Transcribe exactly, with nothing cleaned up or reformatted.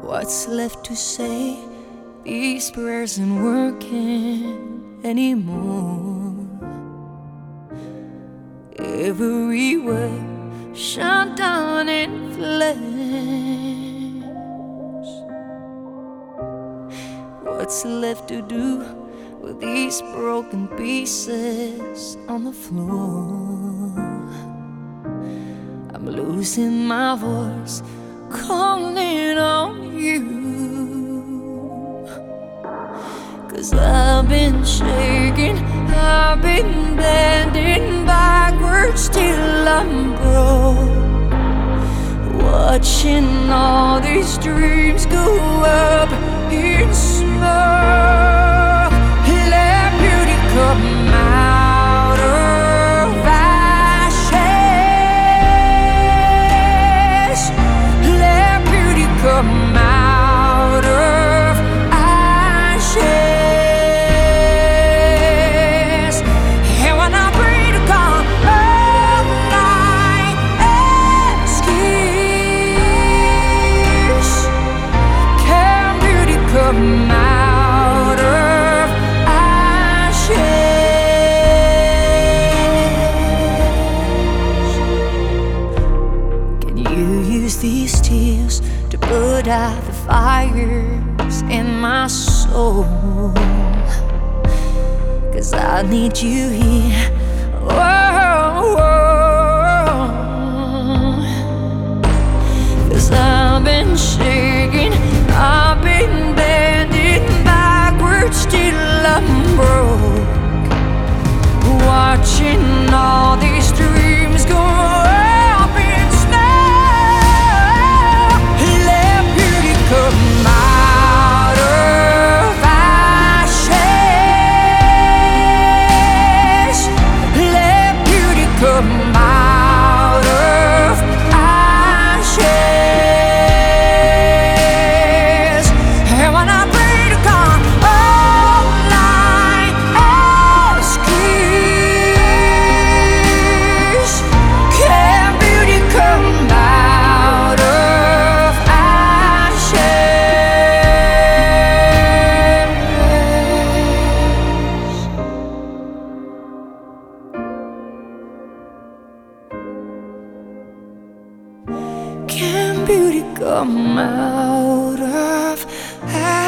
What's left to say? These prayers aren't working anymore. Every word shut down in flames. What's left to do with these broken pieces on the floor? I'm losing my voice, calling on you, 'cause I've been shaking, I've been bending backwards till I'm broke, watching all these dreams go up in smoke. Let beauty come out of ashes. Let beauty come out of ashes. And when I pray to God, all my excuse, can beauty come out? These tears to put out the fires in my soul, 'cause I need you here. Oh, oh. 'Cause I've been shaking, I've been bending backwards till I'm broke, watching all these dreams go up in smoke. Come out of ashes. Let beauty come out of ashes. And when I pray to God, all I ask is, can beauty come out of Can beauty come out of